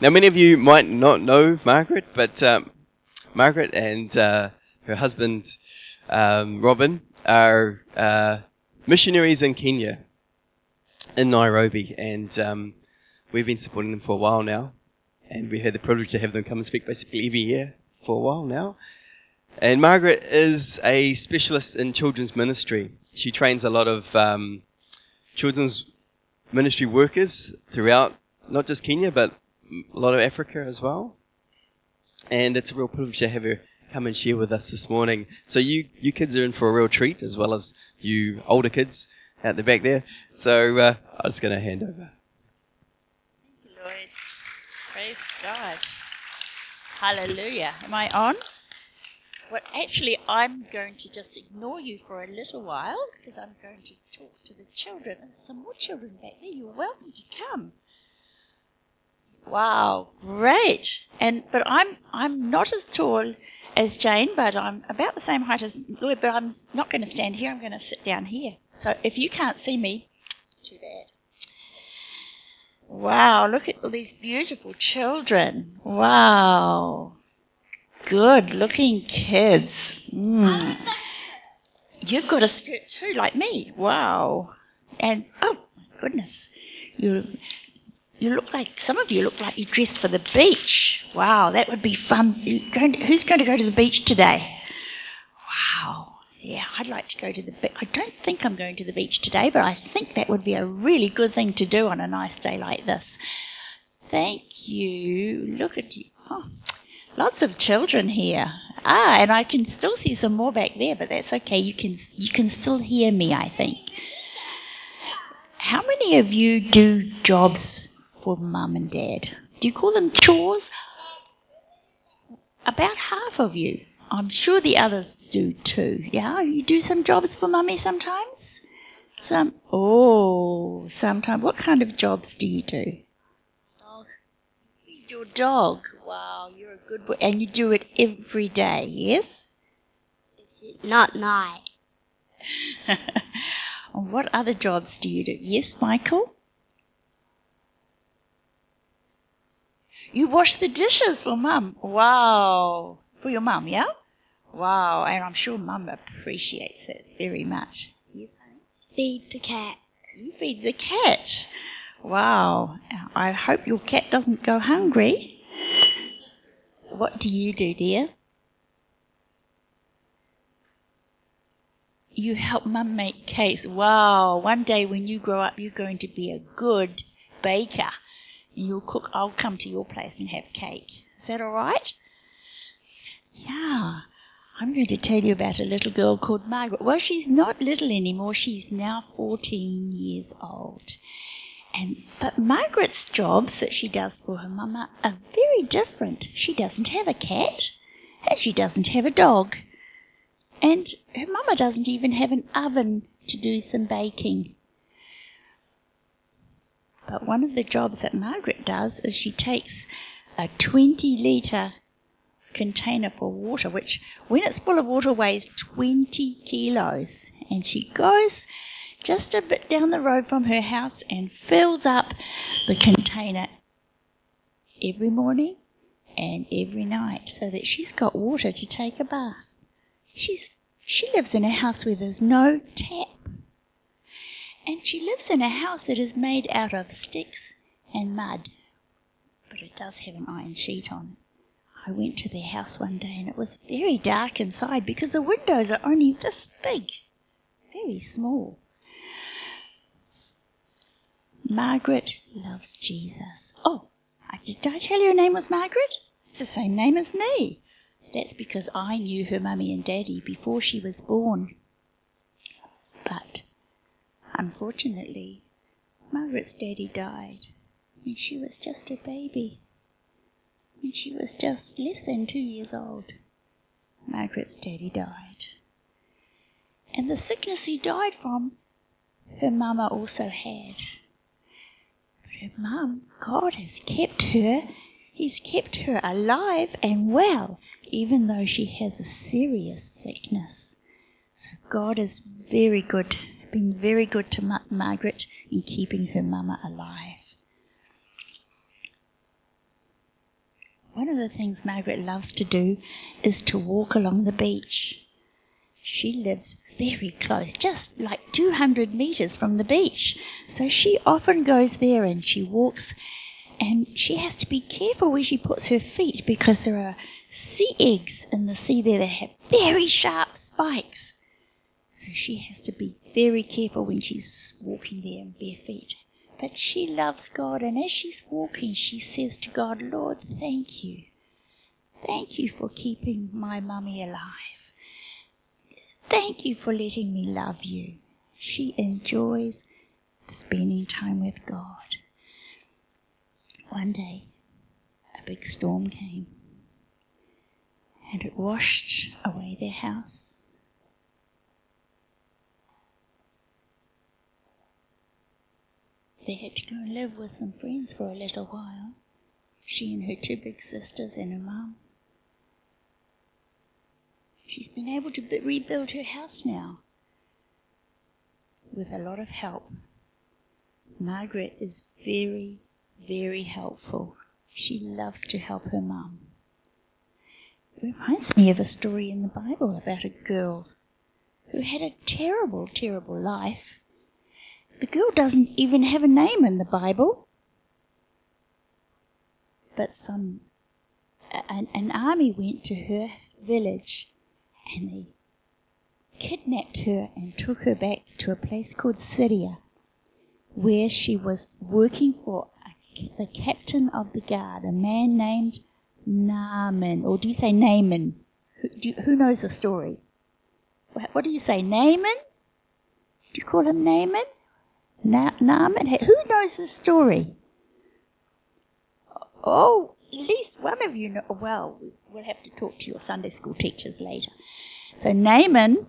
Now, many of you might not know Margaret, but Margaret and her husband Robin are missionaries in Kenya, in Nairobi, and we've been supporting them for a while now, and we had the privilege to have them come and speak basically every year for a while now. And Margaret is a specialist in children's ministry. She trains a lot of children's ministry workers throughout not just Kenya, but a lot of Africa as well. And it's a real privilege to have her come and share with us this morning. So you kids are in for a real treat, as well as you older kids out the back there. So I'm just going to hand over. Thank you, Lloyd. Praise God. Hallelujah. Am I on? Well, actually, I'm going to just ignore you for a little while because I'm going to talk to the children. And some more children back there. You're welcome to come. Wow, great. But I'm not as tall as Jane, but I'm about the same height as Lloyd, but I'm not going to stand here. I'm going to sit down here. So if you can't see me, too bad. Wow, look at all these beautiful children. Wow. Good looking kids. You've got a skirt too, like me. Wow. And, oh, my goodness. You look like, some of you look like you're dressed for the beach. Wow, that would be fun. Who's going to go to the beach today? Wow. Yeah, I'd like to go to the beach. I don't think I'm going to the beach today, but I think that would be a really good thing to do on a nice day like this. Thank you. Look at you. Oh, lots of children here. And I can still see some more back there, but that's okay. You can still hear me, I think. How many of you do jobs for Mum and Dad? Do you call them chores? About half of you. I'm sure the others do too. Yeah, you do some jobs for Mummy sometimes? Sometimes. What kind of jobs do you do? Dog. You feed your dog. Wow, you're a good boy. And you do it every day, yes? Not night. What other jobs do you do? Yes, Michael? You wash the dishes for Mum. Wow. For your Mum, yeah? Wow. And I'm sure Mum appreciates it very much. Yes, honey? Feed the cat. You feed the cat. Wow. I hope your cat doesn't go hungry. What do you do, dear? You help Mum make cakes. Wow. One day when you grow up, you're going to be a good baker. You'll cook. I'll come to your place and have cake. Is that all right? Yeah. I'm going to tell you about a little girl called Margaret. Well, she's not little anymore. She's now 14 years old. But Margaret's jobs that she does for her mama are very different. She doesn't have a cat, and she doesn't have a dog. And her mama doesn't even have an oven to do some baking. But one of the jobs that Margaret does is she takes a 20-litre container for water, which when it's full of water weighs 20 kilos. And she goes just a bit down the road from her house and fills up the container every morning and every night so that she's got water to take a bath. She lives in a house where there's no tap. And she lives in a house that is made out of sticks and mud. But it does have an iron sheet on it. I went to their house one day and it was very dark inside because the windows are only this big. Very small. Margaret loves Jesus. Oh, did I tell you her name was Margaret? It's the same name as me. That's because I knew her mummy and daddy before she was born. But, unfortunately, Margaret's daddy died when she was just a baby. When she was just less than 2 years old. Margaret's daddy died. And the sickness he died from, her mama also had. But her mum, God has kept her. He's kept her alive and well, even though she has a serious sickness. So God is very good, been very good to Margaret in keeping her mama alive. one of the things Margaret loves to do is to walk along the beach. She lives very close, just like 200 metres from the beach. So she often goes there and she walks, and she has to be careful where she puts her feet because there are sea eggs in the sea there that have very sharp spikes. So she has to be very careful when she's walking there in bare feet. But she loves God, and as she's walking, she says to God, Lord, thank you. Thank you for keeping my mummy alive. Thank you for letting me love you. She enjoys spending time with God. One day, a big storm came, and it washed away their house. They had to go and live with some friends for a little while, she and her two big sisters and her mum. She's been able to rebuild her house now with a lot of help. Margaret is very, very helpful. She loves to help her mum. It reminds me of a story in the Bible about a girl who had a terrible, terrible life. The girl doesn't even have a name in the Bible. But an army went to her village and they kidnapped her and took her back to a place called Syria, where she was working for the captain of the guard, a man named Naaman. Or do you say Naaman? Who knows the story? What do you say, Naaman? Do you call him Naaman? Naaman? Who knows the story? Oh, at least one of you know. Well, we'll have to talk to your Sunday school teachers later. So Naaman,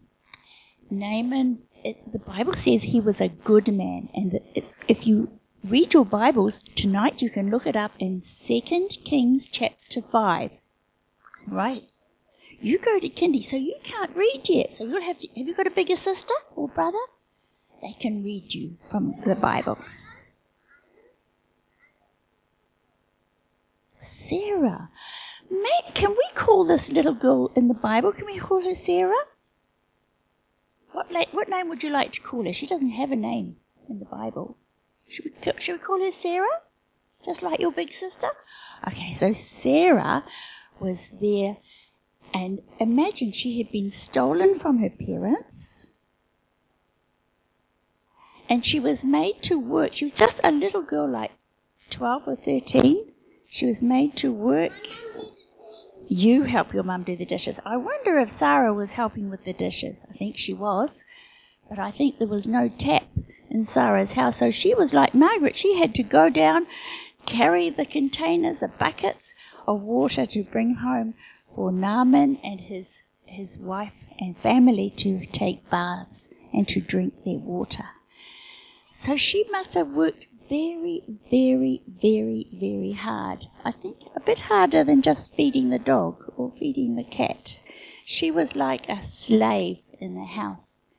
the Bible says he was a good man. And if you read your Bibles tonight, you can look it up in 2 Kings chapter 5. Right? You go to kindy, so you can't read yet. So you'll have you got a bigger sister or brother? They can read you from the Bible. Sarah. Can we call this little girl in the Bible, can we call her Sarah? What name would you like to call her? She doesn't have a name in the Bible. Should we call her Sarah? Just like your big sister? Okay, so Sarah was there, and imagine she had been stolen from her parents, and she was made to work. She was just a little girl, like 12 or 13. She was made to work. You help your mum do the dishes. I wonder if Sarah was helping with the dishes. I think she was. But I think there was no tap in Sarah's house. So she was like Margaret. She had to go down, carry the containers, the buckets of water to bring home for Naaman and his wife and family to take baths and to drink their water. So she must have worked very, very, very, very hard. I think a bit harder than just feeding the dog or feeding the cat. She was like a slave in the house.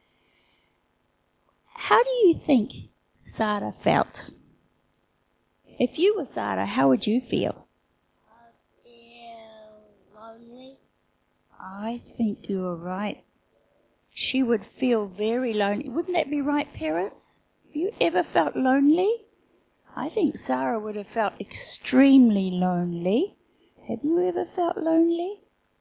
How do you think Sarah felt? If you were Sarah, how would you feel? I feel lonely. I think you were right. She would feel very lonely. Wouldn't that be right, parents? Have you ever felt lonely? I think Sarah would have felt extremely lonely. Have you ever felt lonely?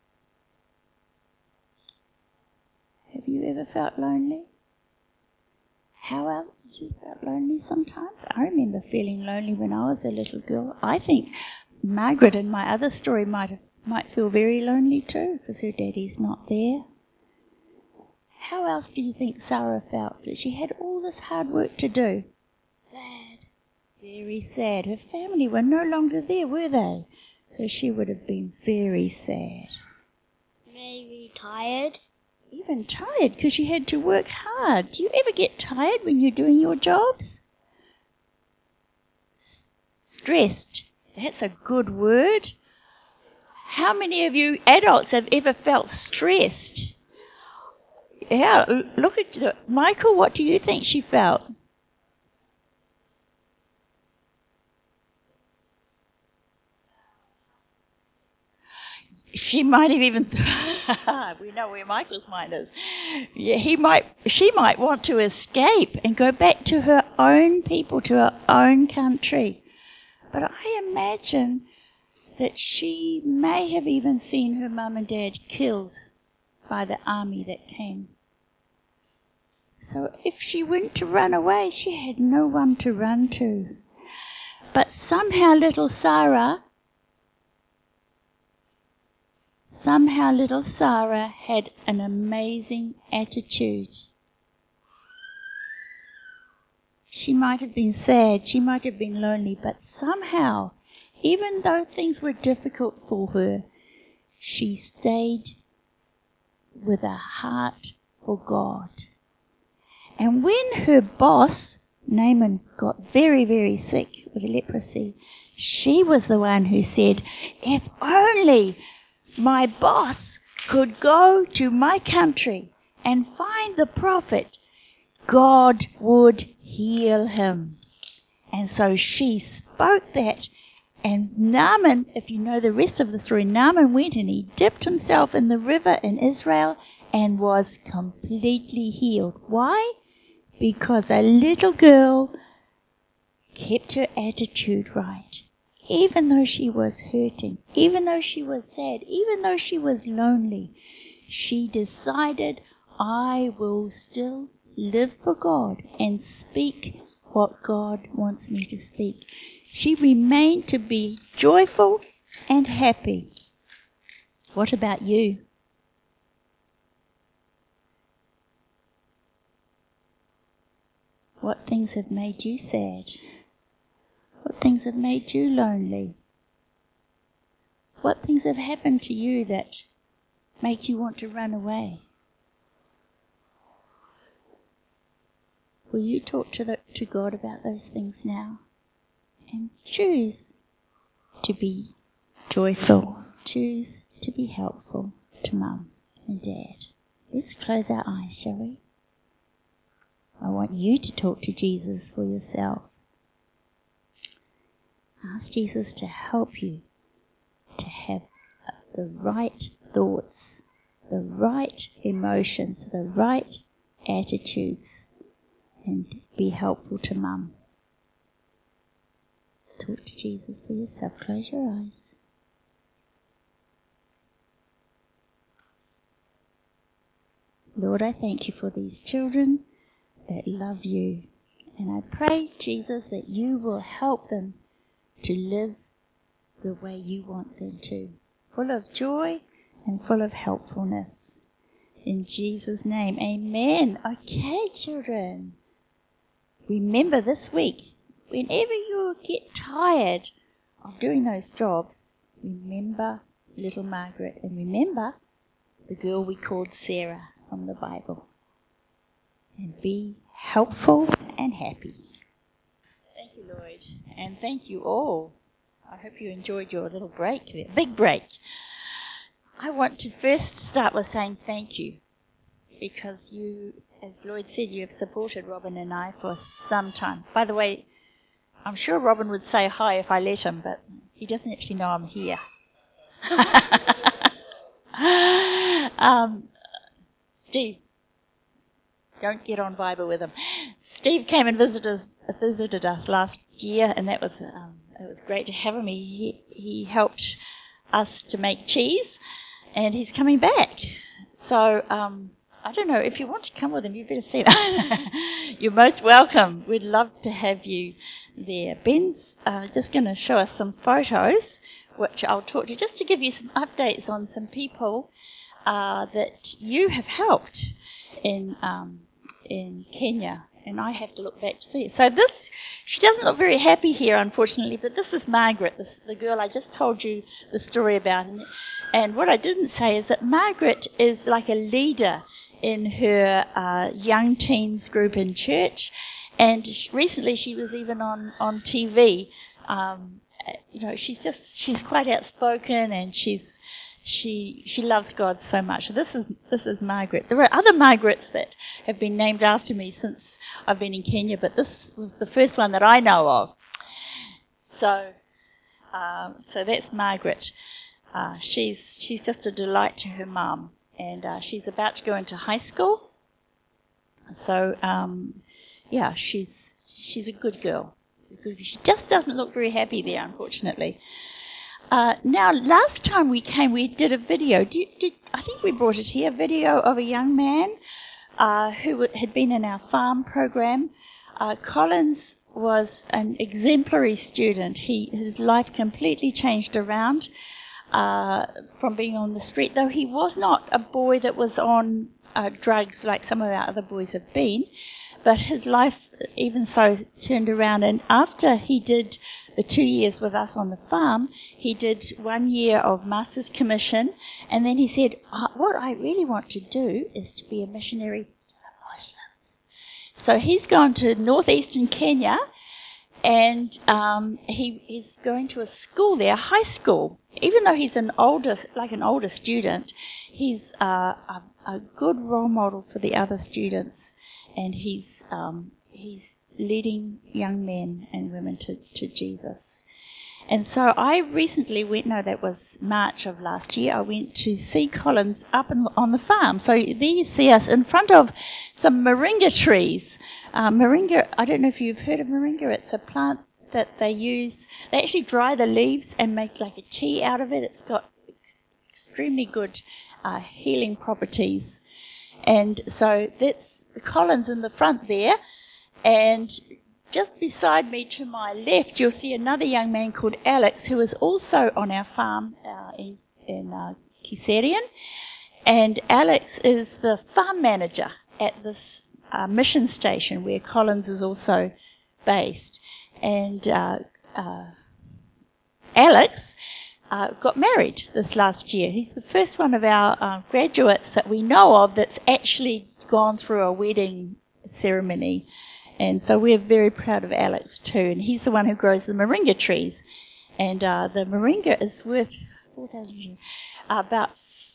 Have you ever felt lonely? How else have you felt lonely sometimes? I remember feeling lonely when I was a little girl. I think Margaret in my other story might feel very lonely too because her daddy's not there. How else do you think Sarah felt that she had all this hard work to do? Sad. Very sad. Her family were no longer there, were they? So she would have been very sad. Maybe tired. Even tired because she had to work hard. Do you ever get tired when you're doing your jobs? Stressed. That's a good word. How many of you adults have ever felt stressed? Yeah, look at Michael, what do you think she felt? She might have even, we know where Michael's mind is. Yeah, she might want to escape and go back to her own people, to her own country. But I imagine that she may have even seen her mum and dad killed by the army that came. So if she went to run away, she had no one to run to. But somehow little Sarah had an amazing attitude. She might have been sad, she might have been lonely, but somehow, even though things were difficult for her, she stayed with a heart for God. And when her boss, Naaman, got very, very sick with leprosy, she was the one who said, if only my boss could go to my country and find the prophet, God would heal him. And so she spoke that. And Naaman, if you know the rest of the story, Naaman went and he dipped himself in the river in Israel and was completely healed. Why? Because a little girl kept her attitude right. Even though she was hurting, even though she was sad, even though she was lonely, she decided, I will still live for God and speak what God wants me to speak. She remained to be joyful and happy. What about you? What things have made you sad? What things have made you lonely? What things have happened to you that make you want to run away? Will you talk to God about those things now? And choose to be joyful. Choose to be helpful to Mum and Dad. Let's close our eyes, shall we? I want you to talk to Jesus for yourself. Ask Jesus to help you to have the right thoughts, the right emotions, the right attitudes, and be helpful to Mum. Talk to Jesus for yourself. Close your eyes. Lord, I thank you for these children that love you. And I pray, Jesus, that you will help them to live the way you want them to, full of joy and full of helpfulness. In Jesus' name, amen. Okay, children. Remember this week, whenever you get tired of doing those jobs, remember little Margaret and remember the girl we called Sarah from the Bible. And be helpful and happy. Thank you, Lloyd. And thank you all. I hope you enjoyed your little break there. Big break. I want to first start with saying thank you. Because you, as Lloyd said, you have supported Robin and I for some time. By the way, I'm sure Robin would say hi if I let him, but he doesn't actually know I'm here. Steve, don't get on Viber with him. Steve came and visited us last year, and it was great to have him. He helped us to make cheese, and he's coming back. So I don't know, if you want to come with him, you better see that. You're most welcome. We'd love to have you there. Ben's just going to show us some photos, which I'll talk to you, just to give you some updates on some people that you have helped in Kenya. And I have to look back to see it. So she doesn't look very happy here, unfortunately, but this is Margaret, the girl I just told you the story about. And what I didn't say is that Margaret is like a leader in her young teens group in church. And recently she was even on TV. She's quite outspoken, and she loves God so much. So this is Margaret. There are other Margarets that have been named after me since I've been in Kenya, but this was the first one that I know of. So that's Margaret. she's just a delight to her mum, and she's about to go into high school. So she's a good girl. She just doesn't look very happy there, unfortunately. Now, last time we came, we did a video. I think we brought it here, a video of a young man who had been in our farm program. Collins was an exemplary student. His life completely changed around from being on the street, though he was not a boy that was on drugs like some of our other boys have been. But his life, even so, turned around. And after he did the 2 years with us on the farm, he did 1 year of Master's Commission. And then he said, what I really want to do is to be a missionary to the Muslims. So he's gone to northeastern Kenya, and he's going to a school there, high school. Even though he's an older student, he's a good role model for the other students. And he's leading young men and women to Jesus. And so I recently that was March of last year, I went to see Collins up on the farm. So there you see us in front of some moringa trees. Moringa, I don't know if you've heard of moringa. It's a plant that they use. They actually dry the leaves and make like a tea out of it. It's got extremely good healing properties. And so that's Collins in the front there, and just beside me to my left you'll see another young man called Alex, who is also on our farm in Kiserian, and Alex is the farm manager at this mission station where Collins is also based. And Alex got married this last year. He's the first one of our graduates that we know of that's actually gone through a wedding ceremony, and so we're very proud of Alex too. And he's the one who grows the moringa trees, and the moringa is worth about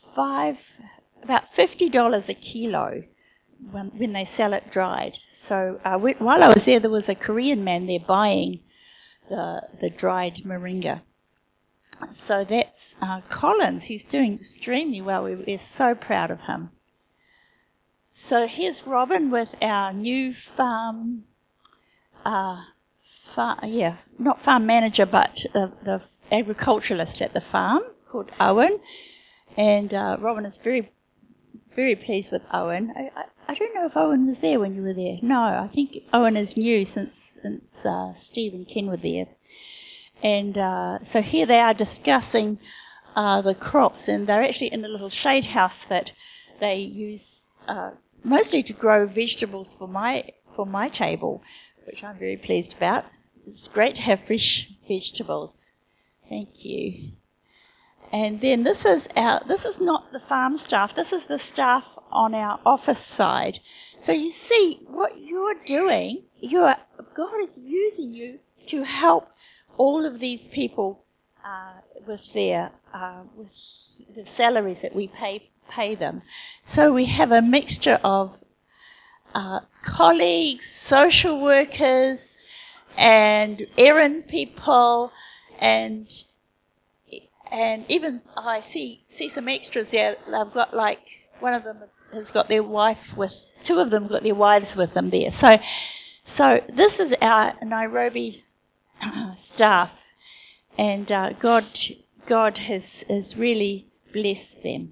$50 a kilo when they sell it dried. So while I was there was a Korean man there buying the dried moringa. So that's Collins. He's doing extremely well. We're so proud of him. So here's Robin with our new farm, not farm manager, but the agriculturalist at the farm called Owen. And Robin is very, very pleased with Owen. I don't know if Owen was there when you were there. No, I think Owen is new since Steve and Ken were there. And so here they are discussing the crops, and they're actually in a little shade house that they use mostly to grow vegetables for my table, which I'm very pleased about. It's great to have fresh vegetables. Thank you. And then this is not the farm staff. This is the staff on our office side. So you see what you're doing. God is using you to help all of these people with the salaries that we pay them. So we have a mixture of colleagues, social workers, and errand people, and even I see some extras there. I've got one of them has got their wife with, two of them got their wives with them there. So this is our Nairobi staff, and God has really blessed them.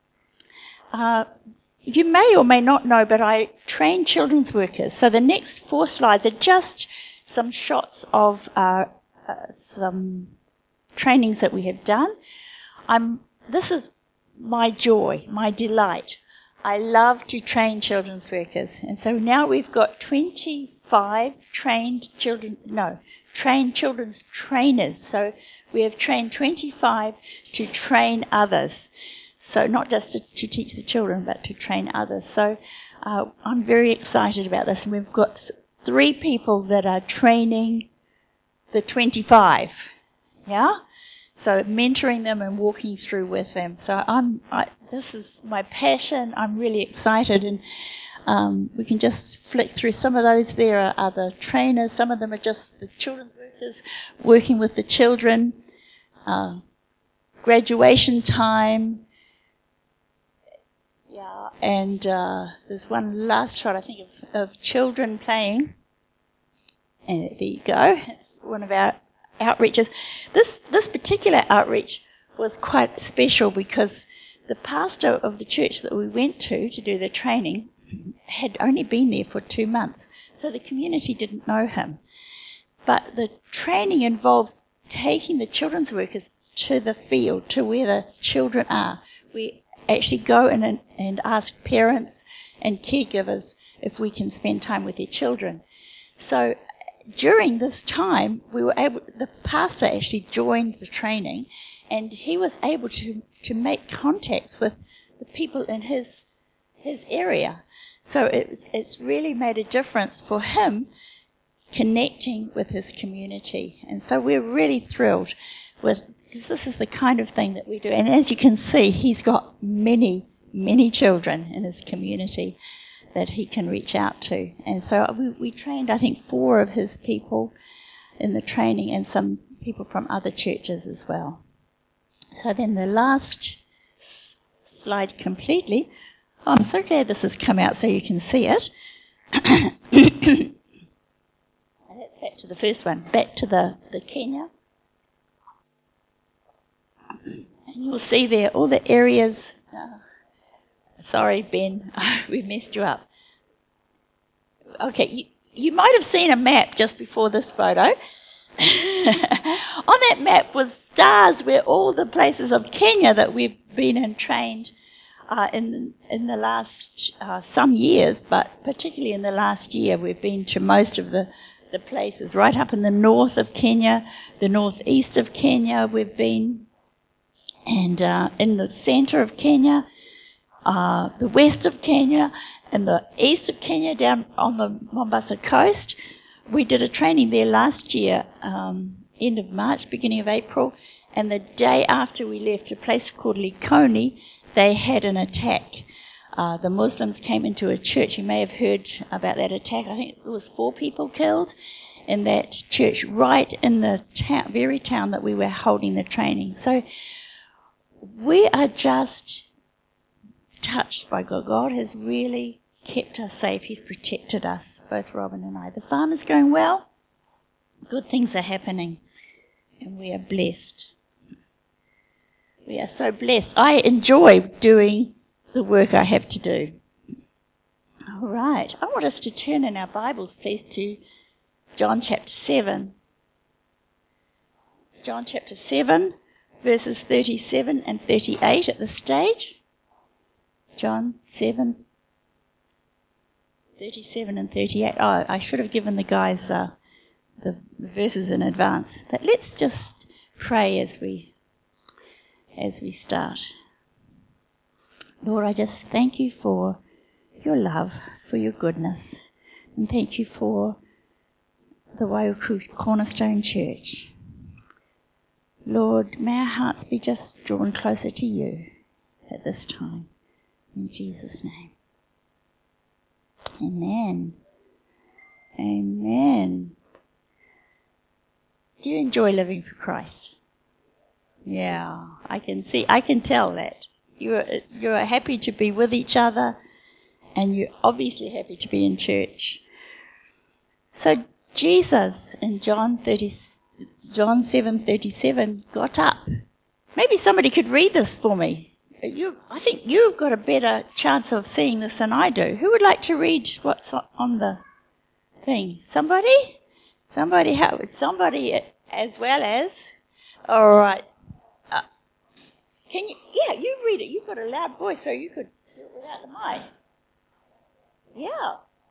You may or may not know, but I train children's workers. So the next 4 slides are just some shots of some trainings that we have done. This is my joy, my delight. I love to train children's workers. And so now we've got 25 trained children's trainers. So we have trained 25 to train others. So not just to teach the children, but to train others. So I'm very excited about this. And we've got 3 people that are training the 25. Yeah? So mentoring them and walking through with them. So this is my passion. I'm really excited. And we can just flick through some of those. There are other trainers. Some of them are just the children's workers working with the children. graduation time. Yeah, and there's one last shot, I think, of children playing. And there you go. It's one of our outreaches. This particular outreach was quite special because the pastor of the church that we went to do the training had only been there for 2 months, so the community didn't know him. But the training involves taking the children's workers to the field, to where the children are. We actually go in and ask parents and caregivers if we can spend time with their children. So during this time, the pastor actually joined the training, and he was able to make contacts with the people in his area. So it's really made a difference for him connecting with his community. And so we're really thrilled because this is the kind of thing that we do. And as you can see, he's got many, many children in his community that he can reach out to. And so we trained, I think, 4 of his people in the training and some people from other churches as well. So then the last slide completely. Oh, I'm so glad this has come out so you can see it. Back to the first one, back to the Kenya. And you'll see there all the areas. Sorry, Ben, we messed you up. Okay, you might have seen a map just before this photo. On that map was stars where all the places of Kenya that we've been and trained in the last some years, but particularly in the last year, we've been to most of the places. Right up in the north of Kenya, the northeast of Kenya we've been, and in the centre of Kenya, the west of Kenya, and the east of Kenya down on the Mombasa coast. We did a training there last year, end of March, beginning of April, and the day after we left, a place called Likoni, they had an attack. The Muslims came into a church. You may have heard about that attack. I think it was 4 people killed in that church, right in the very town that we were holding the training. So we are just touched by God. God has really kept us safe. He's protected us, both Robin and I. The farm is going well. Good things are happening, and we are blessed. We are so blessed. I enjoy doing the work I have to do. All right. I want us to turn in our Bibles, please, to John chapter 7. John chapter 7, verses 37 and 38 at this stage. John 7, 37 and 38. Oh, I should have given the guys the verses in advance. But let's just pray as we start. Lord, I just thank you for your love, for your goodness, and thank you for the Waiuku Cornerstone Church. Lord, may our hearts be just drawn closer to you at this time. In Jesus' name. Amen. Amen. Do you enjoy living for Christ? Yeah, I can tell that. You're happy to be with each other, and you're obviously happy to be in church. So Jesus in John 7:37 got up. Maybe somebody could read this for me. I think you've got a better chance of seeing this than I do. Who would like to read what's on the thing? Somebody? Somebody as well as? All right. Can you? Yeah, you read it. You've got a loud voice, so you could do it without the mic. Yeah.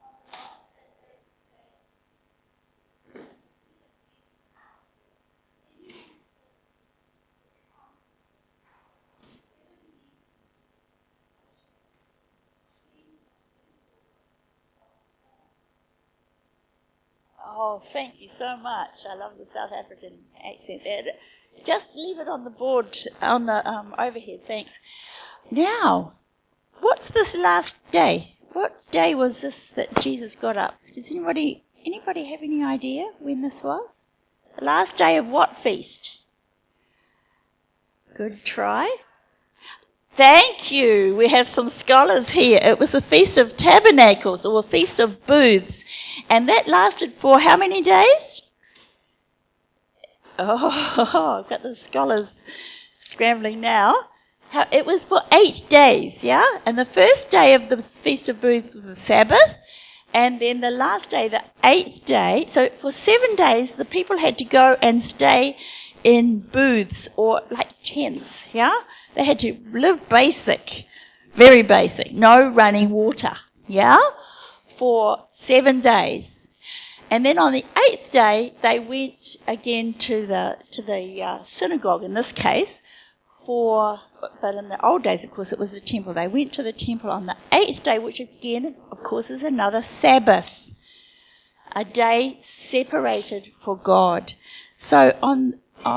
Oh, thank you so much. I love the South African accent there. Just leave it on the board, on the overhead, thanks. Now, what's this last day? What day was this that Jesus got up? Does anybody have any idea when this was? The last day of what feast? Good try. Thank you. We have some scholars here. It was the Feast of Tabernacles, or Feast of Booths. And that lasted for how many days? Oh, I've got the scholars scrambling now. It was for 8 days, yeah? And the first day of the Feast of Booths was the Sabbath. And then the last day, the 8th day. So for 7 days, the people had to go and stay in booths, or like tents, yeah? They had to live basic, very basic, no running water, yeah, for 7 days. And then on the 8th day, they went again to the synagogue in this case, but in the old days, of course, it was the temple. They went to the temple on the 8th day, which again, of course, is another Sabbath, a day separated for God. So on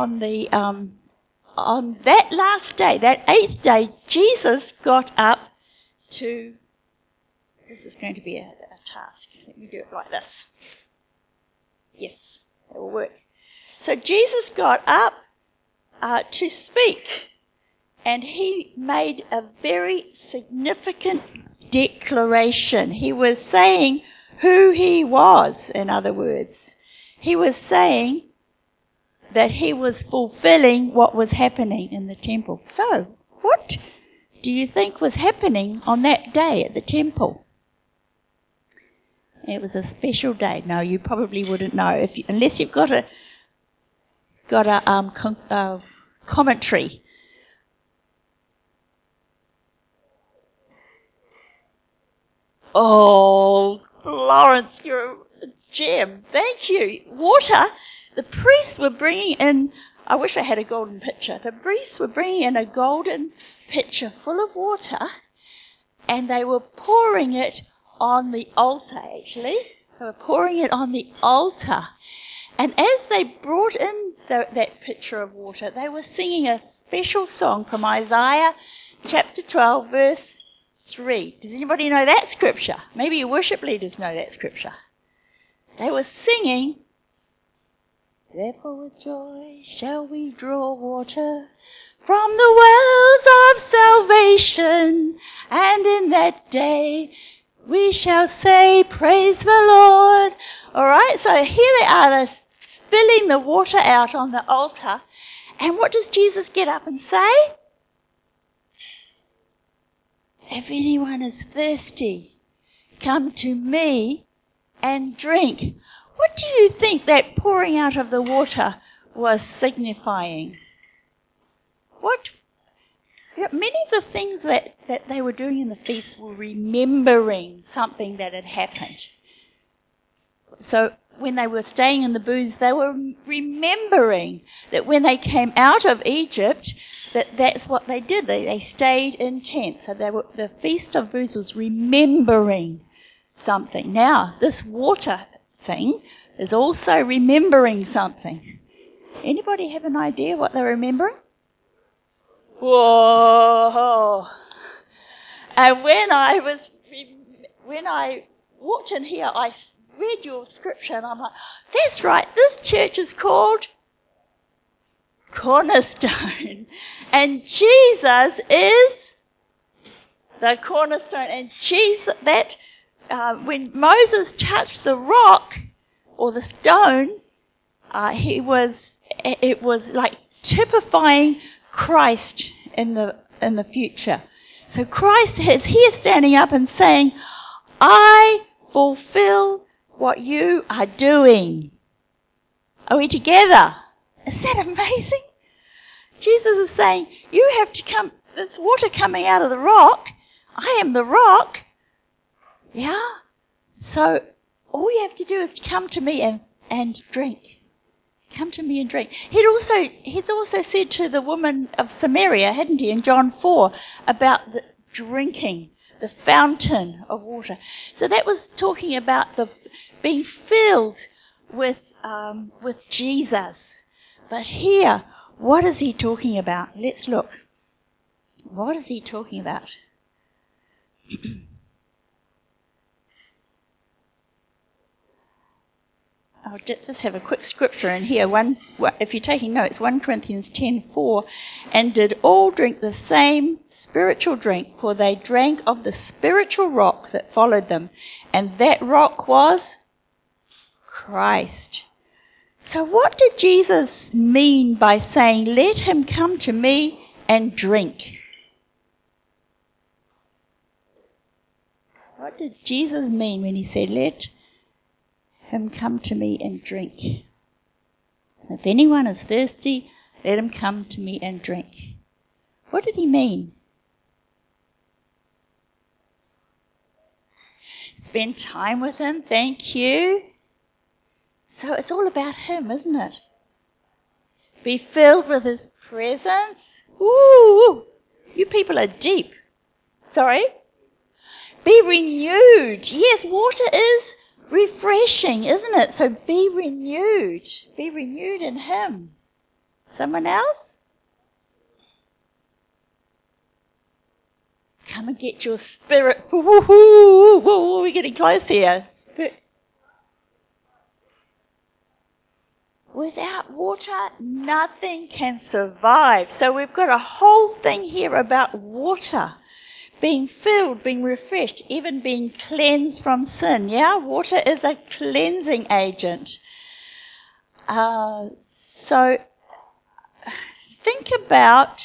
that last day, that 8th day, Jesus got up to, this is going to be a task. Let me do it like this. Yes, that will work. So Jesus got up to speak, and he made a very significant declaration. He was saying who he was, in other words. He was saying that he was fulfilling what was happening in the temple. So, what do you think was happening on that day at the temple? It was a special day. No, you probably wouldn't know unless you've got a commentary. Oh, Lawrence, you're a gem. Thank you. Water. The priests were bringing in, I wish I had a golden pitcher. The priests were bringing in a golden pitcher full of water, and they were pouring it on the altar, actually. They were pouring it on the altar. And as they brought in that pitcher of water, they were singing a special song from Isaiah chapter 12, verse 3. Does anybody know that scripture? Maybe your worship leaders know that scripture. They were singing, "Therefore with joy shall we draw water from the wells of salvation, and in that day we shall say, praise the Lord." All right, so here they are, they're spilling the water out on the altar. And what does Jesus get up and say? "If anyone is thirsty, come to me and drink." What do you think that pouring out of the water was signifying? Many of the things that they were doing in the feast were remembering something that had happened. So when they were staying in the booths, they were remembering that when they came out of Egypt, that's what they did. They stayed in tents. So the Feast of Booths was remembering something. Now, this water thing is also remembering something. Anybody have an idea what they're remembering? Whoa! And when I walked in here, I read your scripture, and I'm like, that's right, this church is called Cornerstone. And Jesus is the cornerstone. And Jesus, when Moses touched the rock or the stone, it was like typifying Christ in the future. So Christ is here standing up and saying, "I fulfill what you are doing." Are we together? Is that amazing? Jesus is saying, you have to come, there's water coming out of the rock. I am the rock. Yeah? So all you have to do is come to me and drink. Come to me and drink. He'd also said to the woman of Samaria, hadn't he, in John 4, about the drinking, the fountain of water. So that was talking about the being filled with Jesus. But here, what is he talking about? Let's look. What is he talking about? I'll just have a quick scripture in here. If you're taking notes, 1 Corinthians 10:4, and did all drink the same spiritual drink, for they drank of the spiritual rock that followed them, and that rock was Christ. So what did Jesus mean by saying, let him come to me and drink? What did Jesus mean when he said, let him come to me and drink? If anyone is thirsty, let him come to me and drink. What did he mean? Spend time with him, thank you. So it's all about him, isn't it? Be filled with his presence. Ooh, you people are deep. Sorry? Be renewed. Yes, water is refreshing, isn't it? So be renewed. Be renewed in him. Someone else? Come and get your spirit. Woo-hoo. We're getting close here. Without water, nothing can survive. So we've got a whole thing here about water. Being filled, being refreshed, even being cleansed from sin. Yeah, water is a cleansing agent. So think about.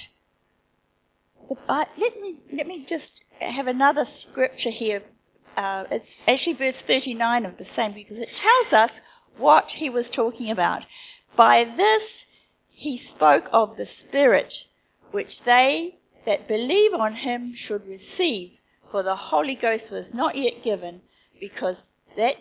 Let me just have another scripture here. It's actually verse 39 of the same, because it tells us what he was talking about. By this he spoke of the Spirit, which they that believe on him should receive, for the Holy Ghost was not yet given, because that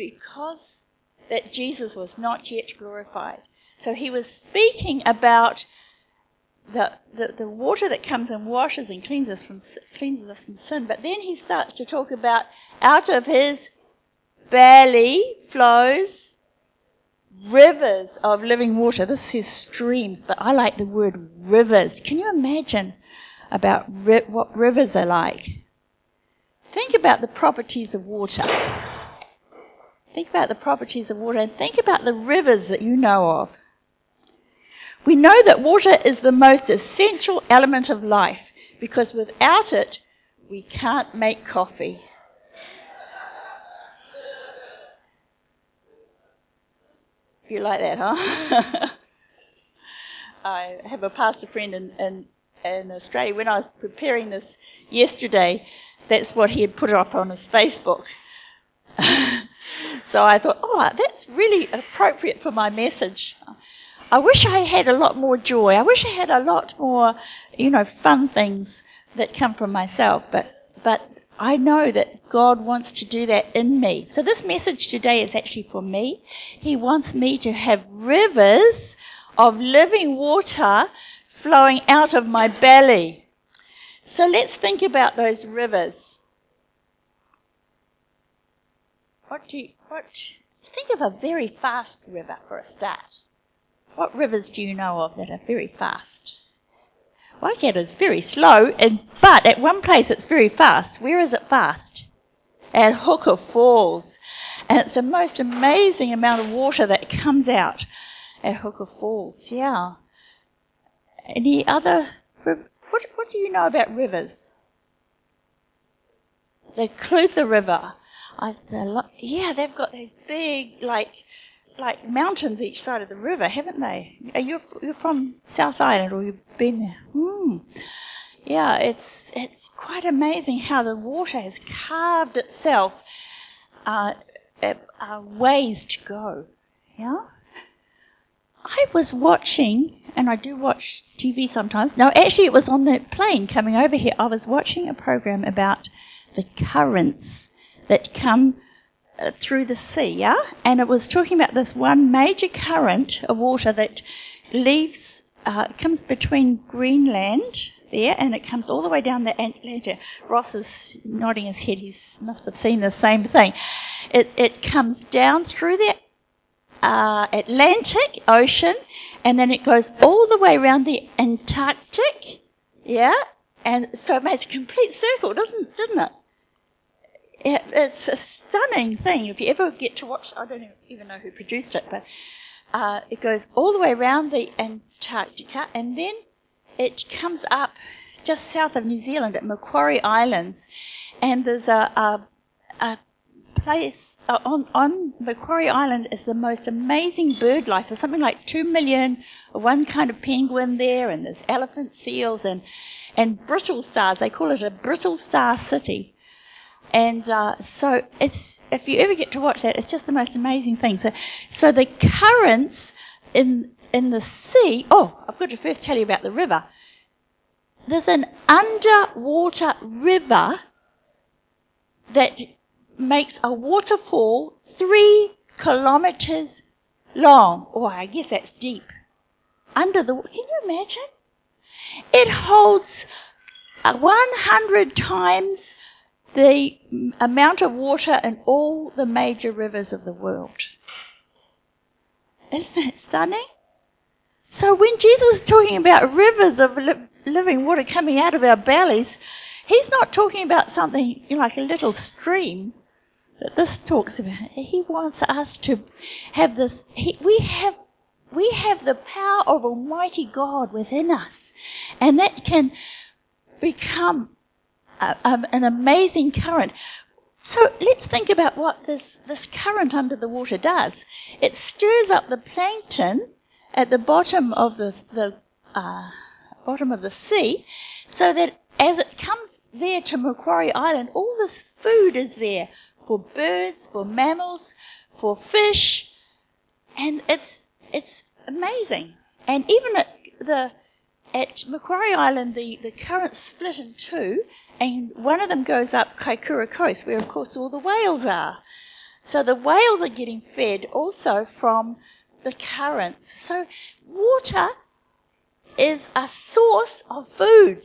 Jesus was not yet glorified. So he was speaking about the water that comes and washes and cleanses us from sin. But then he starts to talk about out of his belly flows rivers of living water. This is streams, but I like the word rivers. Can you imagine about what rivers are like? Think about the properties of water. Think about the properties of water, and think about the rivers that you know of. We know that water is the most essential element of life, because without it, we can't make coffee. You like that, huh? I have a pastor friend in Australia. When I was preparing this yesterday, that's what he had put up on his Facebook. So I thought, that's really appropriate for my message. I wish I had a lot more joy. I wish I had a lot more, fun things that come from myself. But I know that God wants to do that in me. So this message today is actually for me. He wants me to have rivers of living water flowing out of my belly. So let's think about those rivers. Think of a very fast river for a start. What rivers do you know of that are very fast? Waikato is very slow, but at one place it's very fast. Where is it fast? At Hooker Falls. And it's the most amazing amount of water that comes out at Hooker Falls. Yeah. Any other? What do you know about rivers? The Clutha River. They've got these big, like mountains each side of the river, haven't they? You're from South Island, or you've been there? Yeah, it's quite amazing how the water has carved itself ways to go. Yeah. I was watching, and I do watch TV sometimes. No, actually, it was on the plane coming over here. I was watching a program about the currents that come through the sea, yeah? And it was talking about this one major current of water that comes between Greenland there, and it comes all the way down the Atlantic. Ross is nodding his head. He must have seen the same thing. It comes down through the Atlantic Ocean, and then it goes all the way around the Antarctic, yeah? And so it makes a complete circle, didn't it? It's stunning thing. If you ever get to watch, I don't even know who produced it, but it goes all the way around the Antarctica, and then it comes up just south of New Zealand at Macquarie Islands, and there's a place on Macquarie Island is the most amazing bird life. There's something like 2 million, one kind of penguin there, and there's elephant seals and brittle stars. They call it a brittle star city. And so if you ever get to watch that, it's just the most amazing thing. So the currents in the sea. Oh, I've got to first tell you about the river. There's an underwater river that makes a waterfall 3 kilometres long. Oh, I guess that's deep. Under the... Can you imagine? It holds 100 times the amount of water in all the major rivers of the world. Isn't that stunning? So when Jesus is talking about rivers of living water coming out of our bellies, he's not talking about something like a little stream that this talks about. He wants us to have this. We have the power of Almighty God within us, and that can become an amazing current. So let's think about what this current under the water does. It stirs up the plankton at the bottom of the bottom of the sea, so that as it comes there to Macquarie Island, all this food is there for birds, for mammals, for fish, and it's amazing. And even at Macquarie Island, the currents split in two, and one of them goes up Kaikoura Coast, where of course all the whales are. So the whales are getting fed also from the currents. So water is a source of food.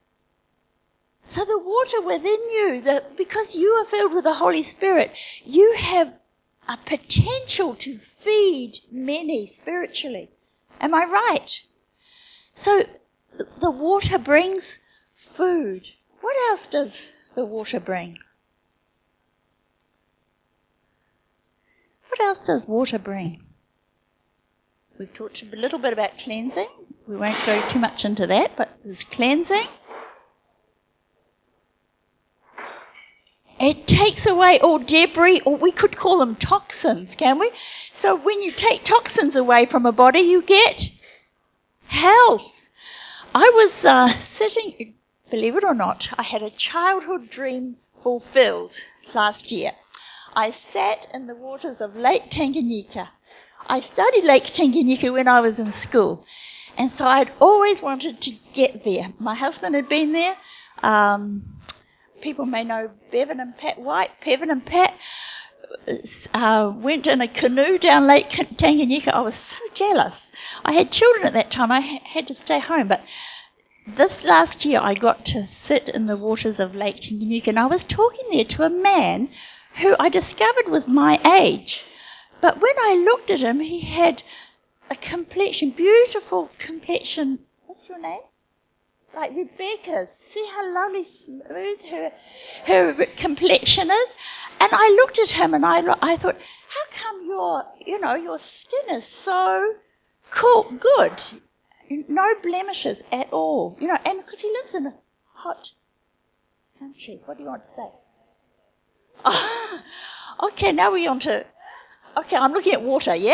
So the water within you, because you are filled with the Holy Spirit, you have a potential to feed many spiritually. Am I right? So the water brings food. What else does the water bring? What else does water bring? We've talked a little bit about cleansing. We won't go too much into that, but there's cleansing. It takes away all debris, or we could call them toxins, can we? So when you take toxins away from a body, you get health. I was sitting, believe it or not, I had a childhood dream fulfilled last year. I sat in the waters of Lake Tanganyika. I studied Lake Tanganyika when I was in school, and so I'd always wanted to get there. My husband had been there. People may know Bevan and Pat White. Bevan and Pat went in a canoe down Lake Tanganyika. I was so jealous. I had children at that time. I had to stay home. But this last year I got to sit in the waters of Lake Tanganyika, and I was talking there to a man who I discovered was my age. But when I looked at him, he had a complexion, beautiful complexion. What's your name? Like Rebecca's. See how lovely smooth her complexion is? And I looked at him and I thought, how come your skin is so cool, good, no blemishes at all, and because he lives in a hot country. What do you want to say? Oh, okay, now we're on to. Okay, I'm looking at water. Yeah.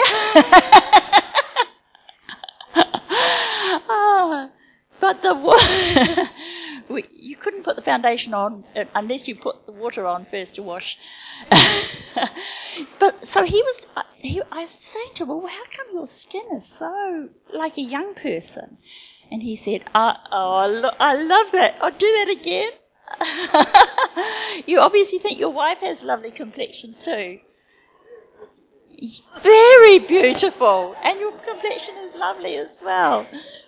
But you couldn't put the foundation on unless you put the water on first to wash. But so I was saying to him, well, how come your skin is so like a young person? And he said, I love that. I'll do that again. You obviously think your wife has lovely complexion too. Very beautiful. And your complexion is lovely as well.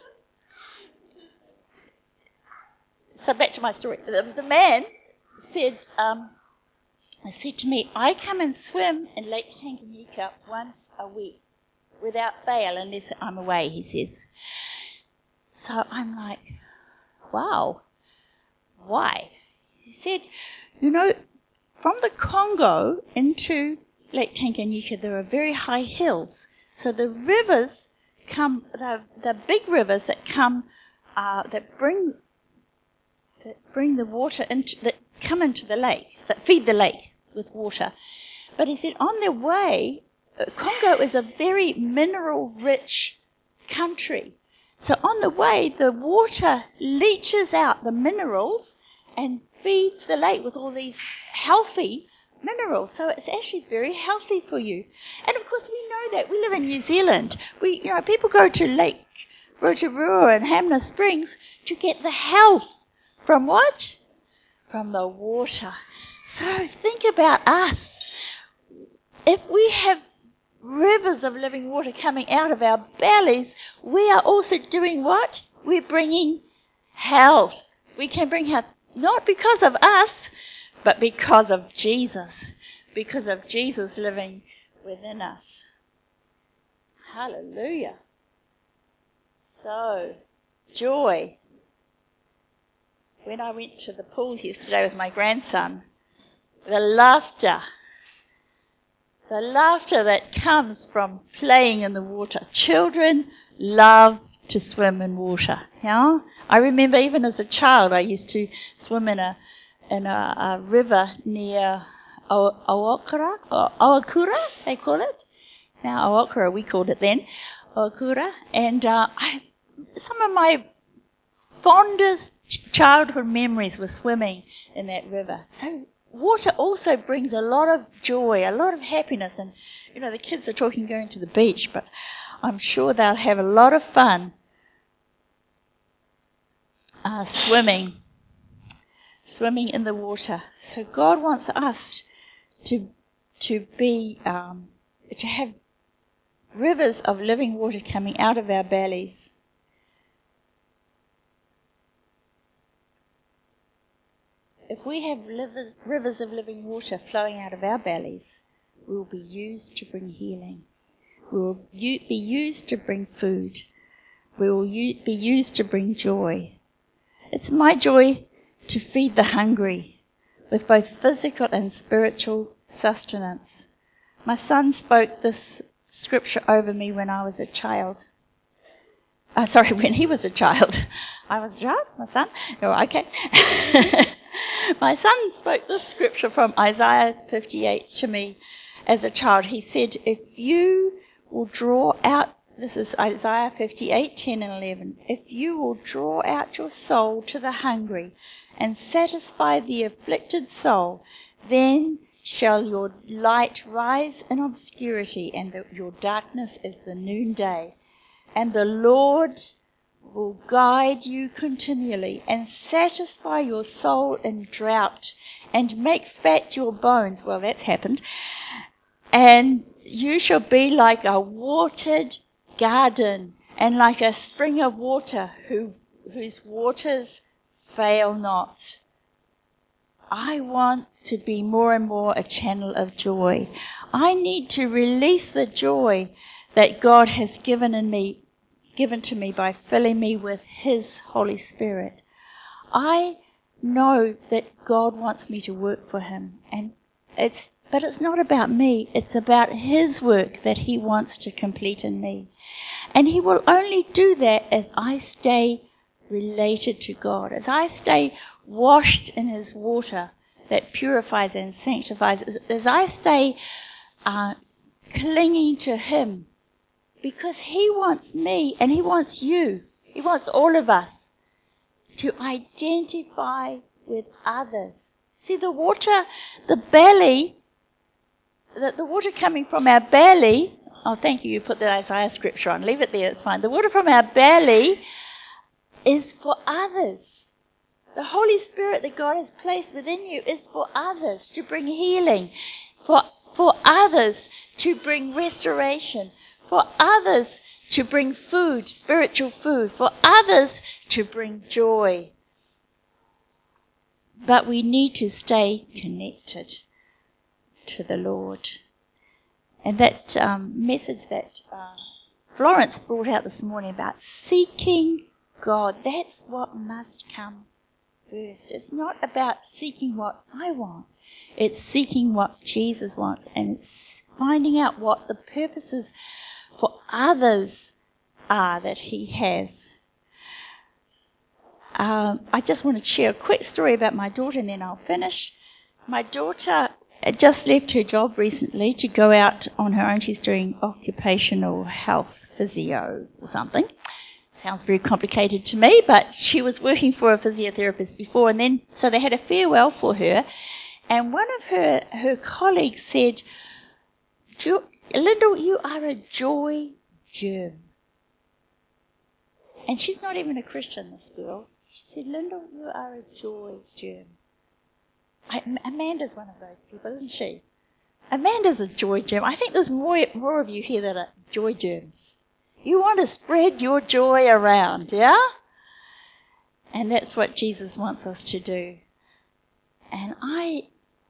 So back to my story. The man said to me, I come and swim in Lake Tanganyika once a week without fail unless I'm away, he says. So I'm like, wow, why? He said, from the Congo into Lake Tanganyika, there are very high hills. So the rivers come, the big rivers that come, that bring the water into, that come into the lake, that feed the lake with water. But he said on their way, Congo is a very mineral-rich country. So on the way, the water leaches out the minerals and feeds the lake with all these healthy minerals. So it's actually very healthy for you. And of course, we know that. We live in New Zealand. People go to Lake Rotorua and Hamner Springs to get the health from what? From the water. So think about us. If we have rivers of living water coming out of our bellies, we are also doing what? We're bringing health. We can bring health not because of us, but because of Jesus. Because of Jesus living within us. Hallelujah. So, joy. When I went to the pool yesterday with my grandson, the laughter that comes from playing in the water. Children love to swim in water. Yeah? I remember even as a child, I used to swim in a river near Awakura, they call it. Now Awakura, we called it then, Awakura. And some of my fondest childhood memories were swimming in that river. So water also brings a lot of joy, a lot of happiness. And, the kids are talking going to the beach, but I'm sure they'll have a lot of fun swimming in the water. So God wants us to have rivers of living water coming out of our bellies. If we have rivers of living water flowing out of our bellies, we will be used to bring healing. We will be used to bring food. We will be used to bring joy. It's my joy to feed the hungry with both physical and spiritual sustenance. My son spoke this scripture over me when I was a child. When he was a child. I was a child, my son? Oh, okay. My son spoke this scripture from Isaiah 58 to me as a child. He said, if you will draw out, this is Isaiah 58, 10 and 11, if you will draw out your soul to the hungry and satisfy the afflicted soul, then shall your light rise in obscurity and your darkness is the noonday. And the Lord will guide you continually and satisfy your soul in drought and make fat your bones. Well, that's happened. And you shall be like a watered garden and like a spring of water whose waters fail not. I want to be more and more a channel of joy. I need to release the joy that God has given to me by filling me with His Holy Spirit. I know that God wants me to work for Him, but it's not about me. It's about His work that He wants to complete in me. And He will only do that as I stay related to God, as I stay washed in His water that purifies and sanctifies, as I stay clinging to Him. Because He wants me and He wants you, He wants all of us to identify with others. See, the water coming from our belly, oh, thank you, you put the Isaiah scripture on, leave it there, it's fine. The water from our belly is for others. The Holy Spirit that God has placed within you is for others, to bring healing, for others to bring restoration, for others to bring food, spiritual food, for others to bring joy. But we need to stay connected to the Lord. And that message that Florence brought out this morning about seeking God, that's what must come first. It's not about seeking what I want. It's seeking what Jesus wants, and it's finding out what the purposes for others are that he has. I just want to share a quick story about my daughter, and then I'll finish. My daughter had just left her job recently to go out on her own. She's doing occupational health physio or something. Sounds very complicated to me, but she was working for a physiotherapist before, and then so they had a farewell for her. And one of her colleagues said, "Lyndall, you are a joy germ." And she's not even a Christian, this girl. She said, "Lyndall, you are a joy germ." Amanda's one of those people, isn't she? Amanda's a joy germ. I think there's more of you here that are joy germs. You want to spread your joy around, yeah? And that's what Jesus wants us to do. And I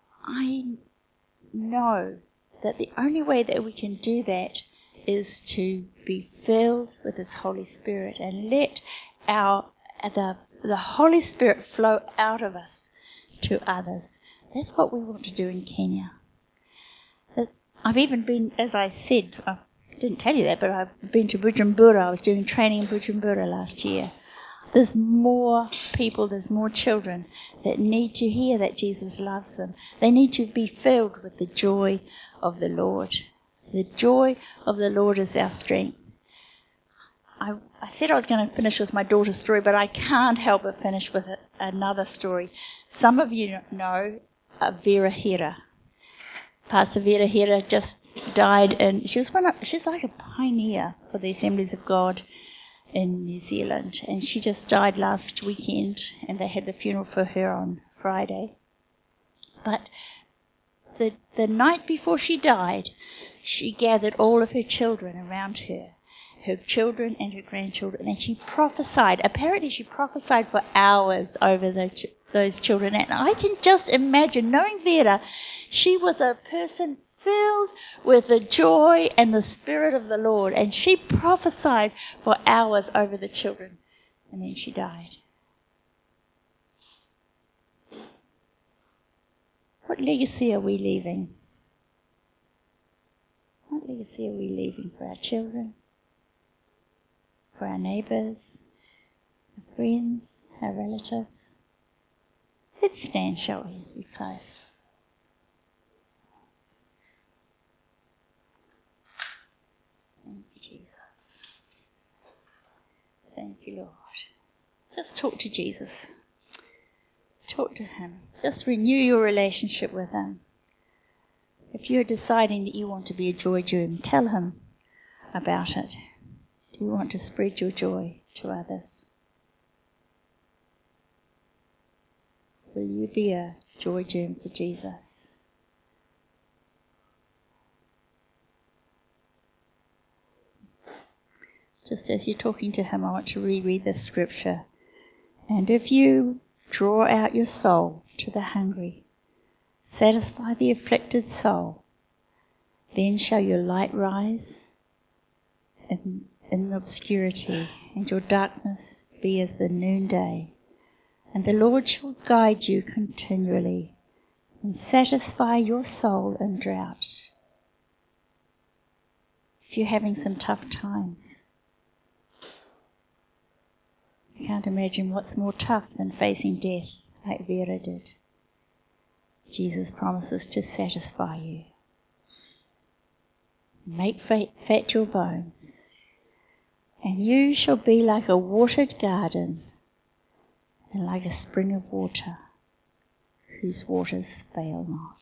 know that the only way that we can do that is to be filled with His Holy Spirit and let the Holy Spirit flow out of us to others. That's what we want to do in Kenya. I've even been, as I said, I didn't tell you that, but I've been to Bujumbura. I was doing training in Bujumbura last year. There's more people, there's more children that need to hear that Jesus loves them. They need to be filled with the joy of the Lord. The joy of the Lord is our strength. I said I was going to finish with my daughter's story, but I can't help but finish with another story. Some of you know Vera Hera. Pastor Vera Hera just died, and she's like a pioneer for the Assemblies of God in New Zealand, and she just died last weekend, and they had the funeral for her on Friday. But the night before she died, she gathered all of her children around her children and her grandchildren, and she prophesied. Apparently she prophesied for hours over those children, and I can just imagine, knowing Vera, she was a person filled with the joy and the Spirit of the Lord, and she prophesied for hours over the children, and then she died. What legacy are we leaving? What legacy are we leaving for our children, for our neighbours, our friends, our relatives? Let's stand, shall we, as we close. Thank you, Jesus. Thank you, Lord. Just talk to Jesus. Talk to Him. Just renew your relationship with Him. If you're deciding that you want to be a joy germ, tell Him about it. Do you want to spread your joy to others? Will you be a joy germ for Jesus? Just as you're talking to Him, I want to reread this scripture. And if you draw out your soul to the hungry, satisfy the afflicted soul, then shall your light rise in obscurity, and your darkness be as the noonday. And the Lord shall guide you continually and satisfy your soul in drought. If you're having some tough times, I can't imagine what's more tough than facing death like Vera did. Jesus promises to satisfy you. Make fat your bones, and you shall be like a watered garden and like a spring of water whose waters fail not.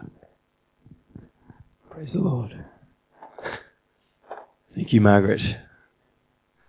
Praise the Lord. Thank you, Margaret.